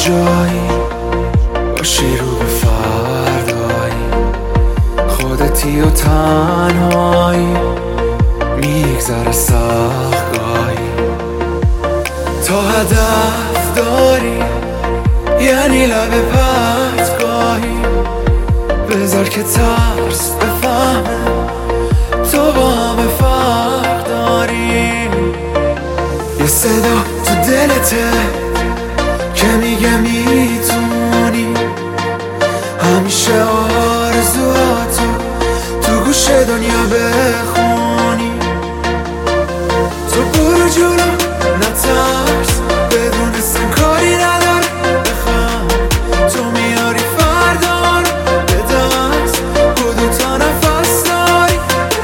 جایی باشی رو به فردایی، خودتی و تنهایی میگذره سختگاهی. تا هدف داری یعنی لب پرتگاهی، بذار که ترس بفهمه تو با همه فرق داری. یه صدا تو دلته که میگه میتونی همیشه آرزوهاتو تو گوش دنیا بخونی. تو برو جلو نترس، بدون سن کاری نداره بخوام، تو میاری فردار به دست، خودو تا نفس داری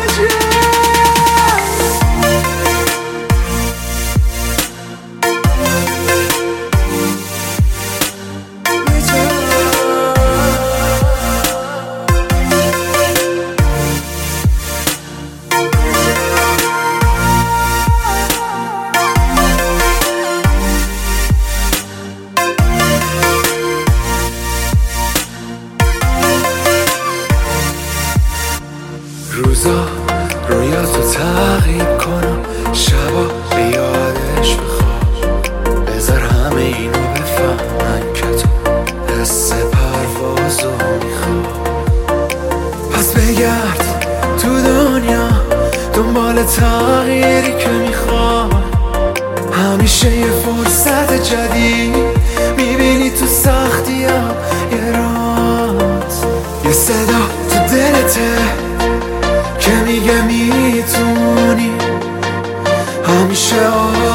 روزا رویاتو تعقیب کنم، شبا به یادش بخوام، بذار همه اینو بفهمن که تو حس پروازو میخوام. پس بگرد تو دنیا دنبال تغییری که میخوام، همیشه یه فرصت جدید میبینی تو سختی ها یه رات. یه صدا تو دلته که میگه میتونی همیشه